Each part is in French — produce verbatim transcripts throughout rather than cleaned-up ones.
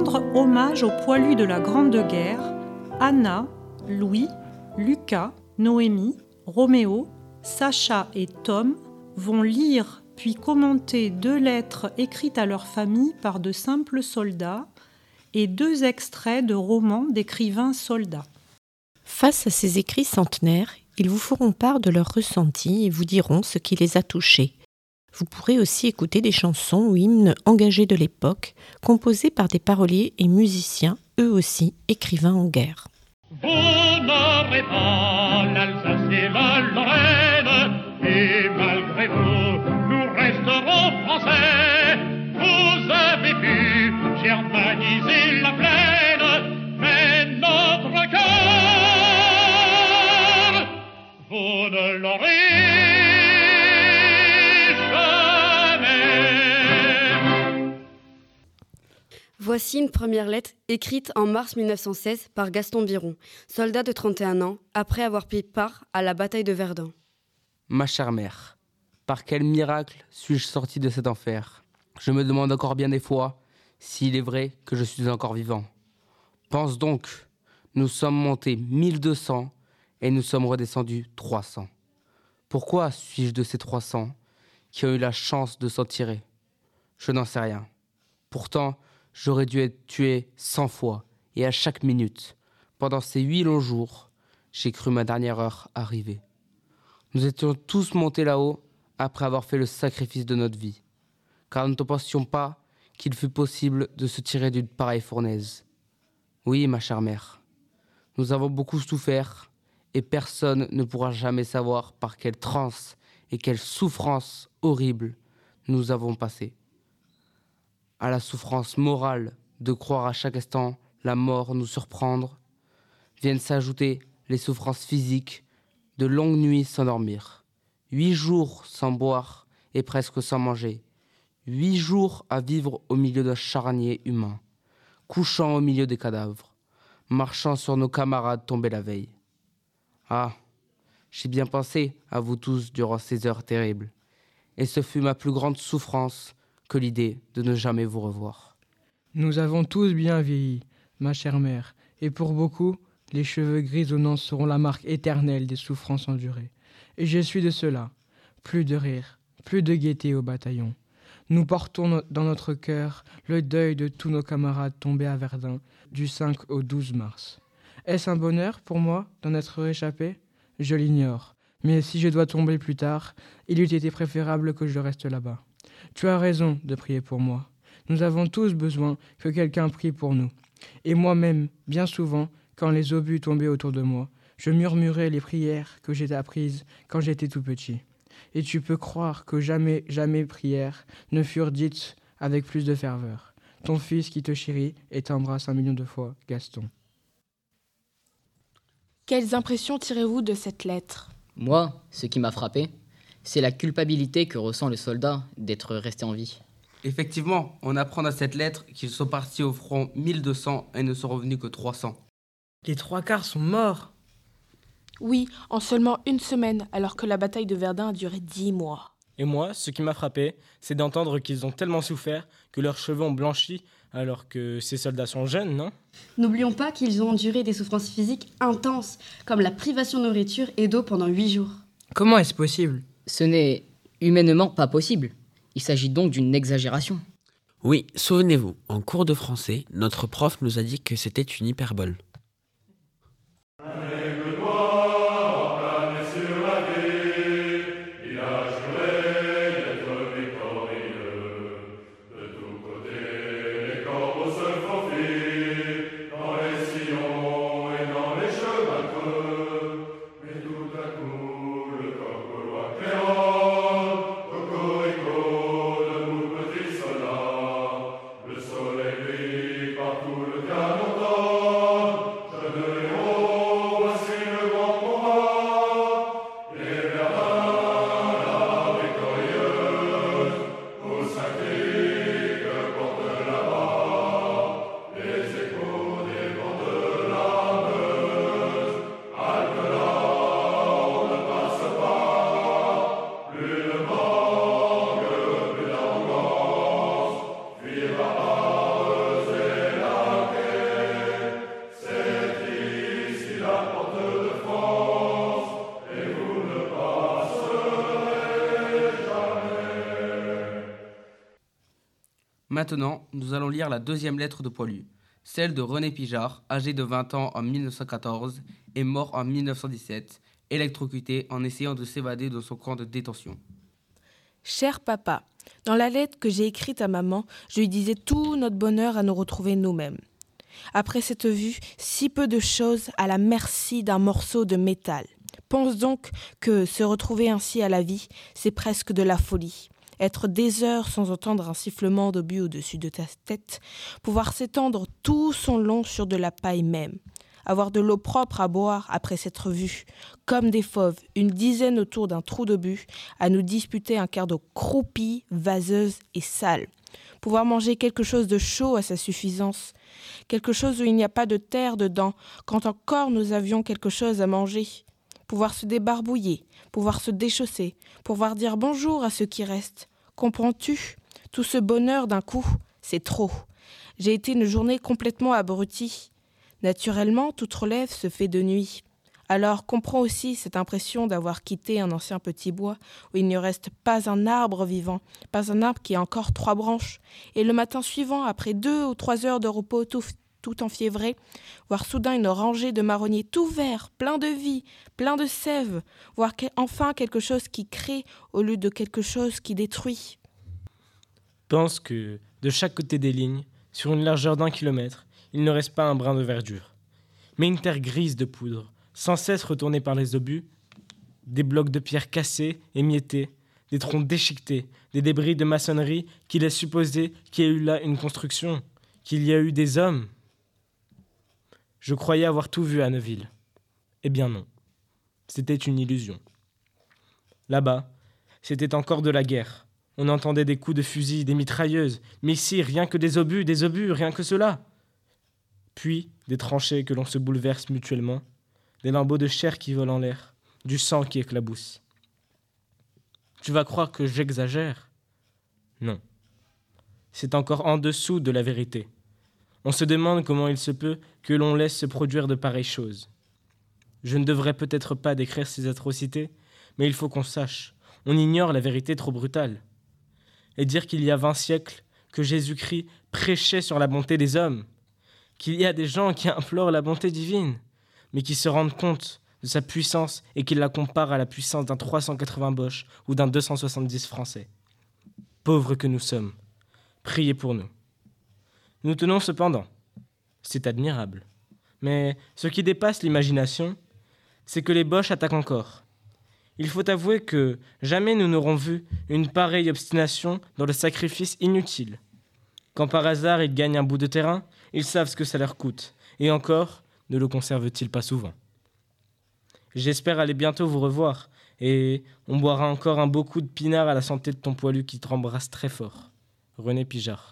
rendre hommage aux poilus de la Grande Guerre, Anna, Louis, Lucas, Noémie, Roméo, Sacha et Tom vont lire puis commenter deux lettres écrites à leur famille par de simples soldats et deux extraits de romans d'écrivains soldats. Face à ces écrits centenaires, ils vous feront part de leurs ressentis et vous diront ce qui les a touchés. Vous pourrez aussi écouter des chansons ou hymnes engagés de l'époque, composés par des paroliers et musiciens, eux aussi écrivains en guerre. Vous n'aurez pas l'Alsace et la Lorraine, et malgré vous, nous resterons français. Vous avez pu germaniser la plaine, mais notre cœur, vous ne l'aurez jamais. Voici une première lettre écrite en mars mille neuf cent seize par Gaston Biron, soldat de trente et un ans, après avoir pris part à la bataille de Verdun. Ma chère mère, par quel miracle suis-je sorti de cet enfer ? Je me demande encore bien des fois s'il est vrai que je suis encore vivant. Pense donc, nous sommes montés mille deux cents et nous sommes redescendus trois cents. Pourquoi suis-je de ces trois cents qui ont eu la chance de s'en tirer ? Je n'en sais rien. Pourtant, j'aurais dû être tué cent fois et à chaque minute. Pendant ces huit longs jours, j'ai cru ma dernière heure arriver. Nous étions tous montés là-haut après avoir fait le sacrifice de notre vie, car nous ne pensions pas qu'il fût possible de se tirer d'une pareille fournaise. Oui, ma chère mère, nous avons beaucoup souffert et personne ne pourra jamais savoir par quelle transe et quelle souffrance horrible nous avons passé. À la souffrance morale de croire à chaque instant la mort nous surprendre, viennent s'ajouter les souffrances physiques de longues nuits sans dormir, huit jours sans boire et presque sans manger, huit jours à vivre au milieu d'un charnier humain, couchant au milieu des cadavres, marchant sur nos camarades tombés la veille. Ah, j'ai bien pensé à vous tous durant ces heures terribles, et ce fut ma plus grande souffrance que l'idée de ne jamais vous revoir. Nous avons tous bien vieilli, ma chère mère, et pour beaucoup, les cheveux grisonnants seront la marque éternelle des souffrances endurées. Et je suis de ceux-là. Plus de rire, plus de gaieté au bataillon. Nous portons no- dans notre cœur le deuil de tous nos camarades tombés à Verdun du cinq au douze mars. Est-ce un bonheur pour moi d'en être réchappé ? Je l'ignore. Mais si je dois tomber plus tard, il eût été préférable que je reste là-bas. Tu as raison de prier pour moi. Nous avons tous besoin que quelqu'un prie pour nous. Et moi-même, bien souvent, quand les obus tombaient autour de moi, je murmurais les prières que j'ai apprises quand j'étais tout petit. Et tu peux croire que jamais, jamais prières ne furent dites avec plus de ferveur. Ton fils qui te chérit et t'embrasse un million de fois, Gaston. Quelles impressions tirez-vous de cette lettre ? Moi, ce qui m'a frappé, c'est la culpabilité que ressent le soldat d'être resté en vie. Effectivement, on apprend dans cette lettre qu'ils sont partis au front mille deux cents et ne sont revenus que trois cents. Les trois quarts sont morts. Oui, en seulement une semaine, alors que la bataille de Verdun a duré dix mois. Et moi, ce qui m'a frappé, c'est d'entendre qu'ils ont tellement souffert que leurs cheveux ont blanchi, alors que ces soldats sont jeunes, non ? N'oublions pas qu'ils ont enduré des souffrances physiques intenses, comme la privation de nourriture et d'eau pendant huit jours. Comment est-ce possible ? Ce n'est humainement pas possible. Il s'agit donc d'une exagération. Oui, souvenez-vous, en cours de français, notre prof nous a dit que c'était une hyperbole. Partout le canon Maintenant, nous allons lire la deuxième lettre de Poilu, celle de René Pijard, âgé de vingt ans en mille neuf cent quatorze et mort en mille neuf cent dix-sept, électrocuté en essayant de s'évader de son camp de détention. Cher papa, dans la lettre que j'ai écrite à maman, je lui disais tout notre bonheur à nous retrouver nous-mêmes. Après cette vue, si peu de choses à la merci d'un morceau de métal. Pense donc que se retrouver ainsi à la vie, c'est presque de la folie. Être des heures sans entendre un sifflement d'obus au-dessus de ta tête, pouvoir s'étendre tout son long sur de la paille même, avoir de l'eau propre à boire après s'être vus, comme des fauves, une dizaine autour d'un trou d'obus, à nous disputer un quart d'eau croupie, vaseuse et sale, pouvoir manger quelque chose de chaud à sa suffisance, quelque chose où il n'y a pas de terre dedans, quand encore nous avions quelque chose à manger, pouvoir se débarbouiller, pouvoir se déchausser, pouvoir dire bonjour à ceux qui restent. Comprends-tu ? Tout ce bonheur d'un coup, c'est trop. J'ai été une journée complètement abrutie. Naturellement, toute relève se fait de nuit. Alors comprends aussi cette impression d'avoir quitté un ancien petit bois où il ne reste pas un arbre vivant, pas un arbre qui a encore trois branches. Et le matin suivant, après deux ou trois heures de repos tout tout enfiévré, voir soudain une rangée de marronniers tout verts, plein de vie, plein de sève, voir enfin quelque chose qui crée au lieu de quelque chose qui détruit. Pense que, de chaque côté des lignes, sur une largeur d'un kilomètre, il ne reste pas un brin de verdure, mais une terre grise de poudre, sans cesse retournée par les obus, des blocs de pierre cassés, émiettés, des troncs déchiquetés, des débris de maçonnerie qui laissent supposer qu'il y a eu là une construction, qu'il y a eu des hommes. Je croyais avoir tout vu à Neuville. Eh bien non, c'était une illusion. Là-bas, c'était encore de la guerre. On entendait des coups de fusil, des mitrailleuses, mais ici, rien que des obus, des obus, rien que cela. Puis, des tranchées que l'on se bouleverse mutuellement, des lambeaux de chair qui volent en l'air, du sang qui éclabousse. Tu vas croire que j'exagère ? Non. C'est encore en dessous de la vérité. On se demande comment il se peut que l'on laisse se produire de pareilles choses. Je ne devrais peut-être pas décrire ces atrocités, mais il faut qu'on sache. On ignore la vérité trop brutale. Et dire qu'il y a vingt siècles que Jésus-Christ prêchait sur la bonté des hommes, qu'il y a des gens qui implorent la bonté divine, mais qui se rendent compte de sa puissance et qui la comparent à la puissance d'un trois cent quatre-vingts Bosch ou d'un deux cent soixante-dix français. Pauvres que nous sommes, priez pour nous. Nous tenons cependant. C'est admirable. Mais ce qui dépasse l'imagination, c'est que les Boches attaquent encore. Il faut avouer que jamais nous n'aurons vu une pareille obstination dans le sacrifice inutile. Quand par hasard ils gagnent un bout de terrain, ils savent ce que ça leur coûte. Et encore, ne le conservent-ils pas souvent. J'espère aller bientôt vous revoir, et on boira encore un beau coup de pinard à la santé de ton Poilu qui t'embrasse très fort. René Pijard.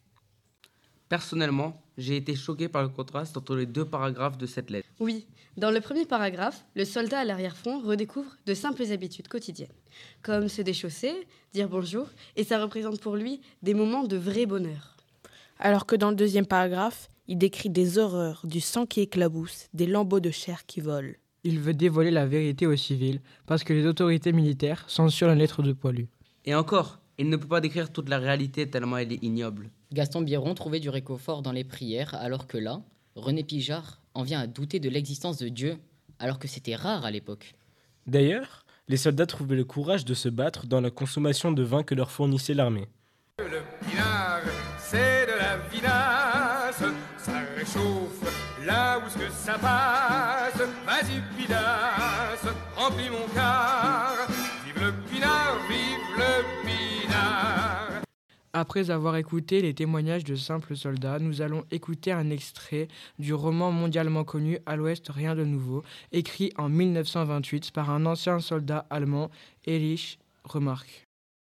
Personnellement, j'ai été choqué par le contraste entre les deux paragraphes de cette lettre. Oui, dans le premier paragraphe, le soldat à l'arrière-front redécouvre de simples habitudes quotidiennes, comme se déchausser, dire bonjour, et ça représente pour lui des moments de vrai bonheur. Alors que dans le deuxième paragraphe, il décrit des horreurs, du sang qui éclabousse, des lambeaux de chair qui volent. Il veut dévoiler la vérité aux civils parce que les autorités militaires censurent la lettre de Poilu. Et encore, il ne peut pas décrire toute la réalité tellement elle est ignoble. Gaston Biron trouvait du réconfort dans les prières, alors que là, René Pijard en vient à douter de l'existence de Dieu, alors que c'était rare à l'époque. D'ailleurs, les soldats trouvaient le courage de se battre dans la consommation de vin que leur fournissait l'armée. Le pinard, c'est de la vinasse, ça réchauffe là où ce que ça passe. Vas-y pinasse, remplis mon quart, vive le pinard, vive le pinard. Après avoir écouté les témoignages de simples soldats, nous allons écouter un extrait du roman mondialement connu « À l'Ouest, rien de nouveau », écrit en mille neuf cent vingt-huit par un ancien soldat allemand, Erich Remarque.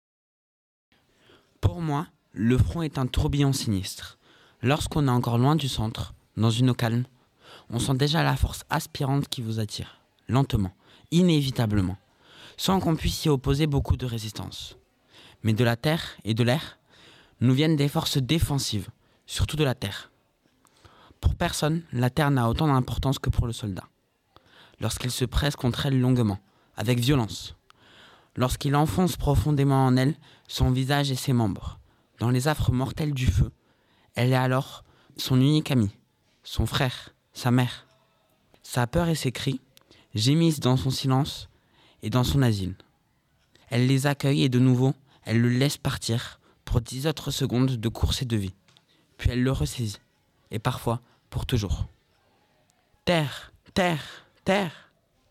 Pour moi, le front est un tourbillon sinistre. Lorsqu'on est encore loin du centre, dans une eau calme, on sent déjà la force aspirante qui vous attire, lentement, inévitablement, sans qu'on puisse y opposer beaucoup de résistance. Mais de la terre et de l'air, nous viennent des forces défensives, surtout de la terre. Pour personne, la terre n'a autant d'importance que pour le soldat. Lorsqu'il se presse contre elle longuement, avec violence, lorsqu'il enfonce profondément en elle son visage et ses membres, dans les affres mortels du feu, elle est alors son unique ami, son frère, sa mère. Sa peur et ses cris gémissent dans son silence et dans son asile. Elle les accueille et de nouveau, elle le laisse partir pour dix autres secondes de course et de vie. Puis elle le ressaisit, et parfois pour toujours. Terre, terre, terre,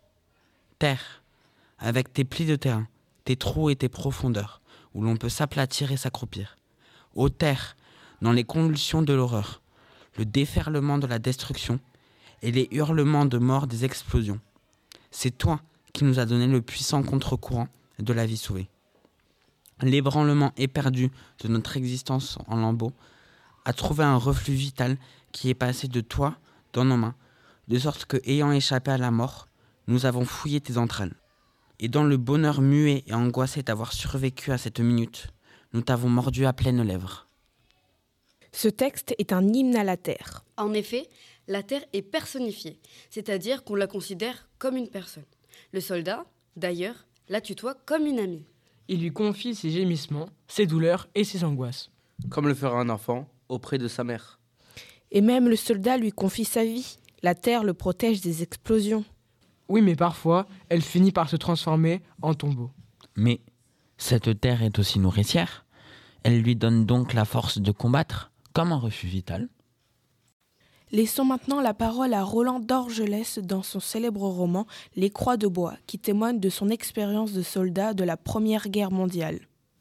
terre, avec tes plis de terrain, tes trous et tes profondeurs, où l'on peut s'aplatir et s'accroupir. Ô terre, dans les convulsions de l'horreur, le déferlement de la destruction et les hurlements de mort des explosions. C'est toi qui nous as donné le puissant contre-courant de la vie sauvée. L'ébranlement éperdu de notre existence en lambeaux a trouvé un reflux vital qui est passé de toi dans nos mains, de sorte que, ayant échappé à la mort, nous avons fouillé tes entrailles. Et dans le bonheur muet et angoissé d'avoir survécu à cette minute, nous t'avons mordu à pleines lèvres. Ce texte est un hymne à la terre. En effet, la terre est personnifiée, c'est-à-dire qu'on la considère comme une personne. Le soldat, d'ailleurs, la tutoie comme une amie. Il lui confie ses gémissements, ses douleurs et ses angoisses. Comme le ferait un enfant auprès de sa mère. Et même le soldat lui confie sa vie. La terre le protège des explosions. Oui, mais parfois, elle finit par se transformer en tombeau. Mais cette terre est aussi nourricière. Elle lui donne donc la force de combattre, comme un refus vital. Laissons maintenant la parole à Roland d'Orgelès dans son célèbre roman « Les Croix de bois » qui témoigne de son expérience de soldat de la Première Guerre mondiale.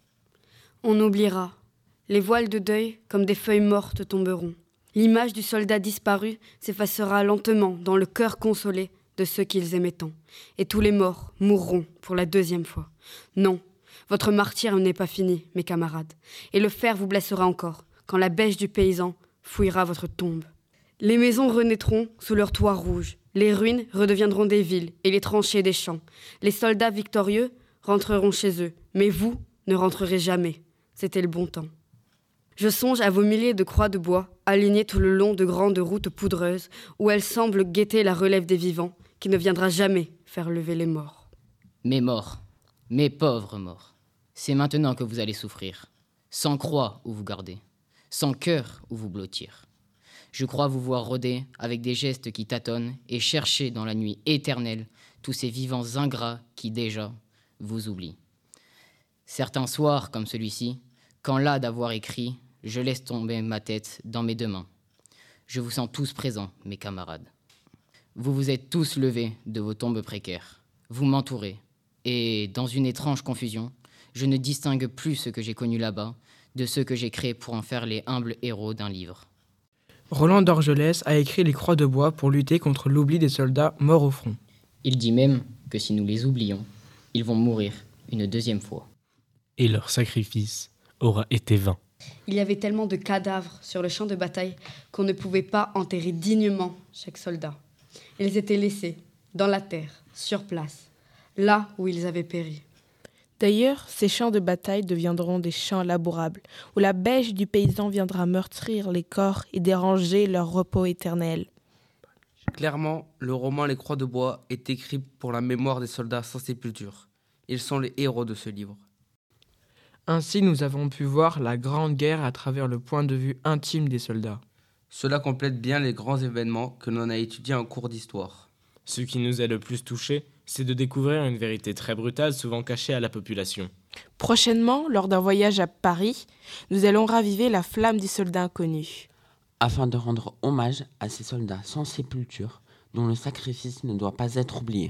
On oubliera. Les voiles de deuil, comme des feuilles mortes, tomberont. L'image du soldat disparu s'effacera lentement dans le cœur consolé de ceux qu'ils aimaient tant. Et tous les morts mourront pour la deuxième fois. Non, votre martyre n'est pas fini, mes camarades. Et le fer vous blessera encore, quand la bêche du paysan fouillera votre tombe. Les maisons renaîtront sous leurs toits rouges. Les ruines redeviendront des villes et les tranchées des champs. Les soldats victorieux rentreront chez eux. Mais vous ne rentrerez jamais. C'était le bon temps. Je songe à vos milliers de croix de bois alignées tout le long de grandes routes poudreuses où elles semblent guetter la relève des vivants qui ne viendra jamais faire lever les morts. Mes morts, mes pauvres morts, c'est maintenant que vous allez souffrir. Sans croix où vous gardez, sans cœur où vous blottir. Je crois vous voir rôder avec des gestes qui tâtonnent et chercher dans la nuit éternelle tous ces vivants ingrats qui déjà vous oublient. Certains soirs comme celui-ci, quand là d'avoir écrit, je laisse tomber ma tête dans mes deux mains. Je vous sens tous présents, mes camarades. Vous vous êtes tous levés de vos tombes précaires. Vous m'entourez. Et dans une étrange confusion, je ne distingue plus ce que j'ai connu là-bas de ceux que j'ai créés pour en faire les humbles héros d'un livre. Roland d'Orgelès a écrit Les Croix de bois pour lutter contre l'oubli des soldats morts au front. Il dit même que si nous les oublions, ils vont mourir une deuxième fois. Et leur sacrifice aura été vain. Il y avait tellement de cadavres sur le champ de bataille qu'on ne pouvait pas enterrer dignement chaque soldat. Ils étaient laissés dans la terre, sur place, là où ils avaient péri. D'ailleurs, ces champs de bataille deviendront des champs labourables, où la bêche du paysan viendra meurtrir les corps et déranger leur repos éternel. Clairement, le roman Les Croix de bois est écrit pour la mémoire des soldats sans sépulture. Ils sont les héros de ce livre. Ainsi, nous avons pu voir la Grande Guerre à travers le point de vue intime des soldats. Cela complète bien les grands événements que l'on a étudiés en cours d'histoire. Ce qui nous a le plus touchés, c'est de découvrir une vérité très brutale souvent cachée à la population. Prochainement, lors d'un voyage à Paris, nous allons raviver la flamme des soldats inconnus. Afin de rendre hommage à ces soldats sans sépulture, dont le sacrifice ne doit pas être oublié.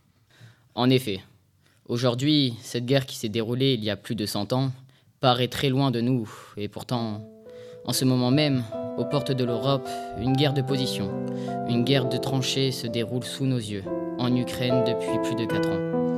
En effet, aujourd'hui, cette guerre qui s'est déroulée il y a plus de cent ans paraît très loin de nous. Et pourtant, en ce moment même, aux portes de l'Europe, une guerre de position, une guerre de tranchées se déroule sous nos yeux, en Ukraine depuis plus de quatre ans.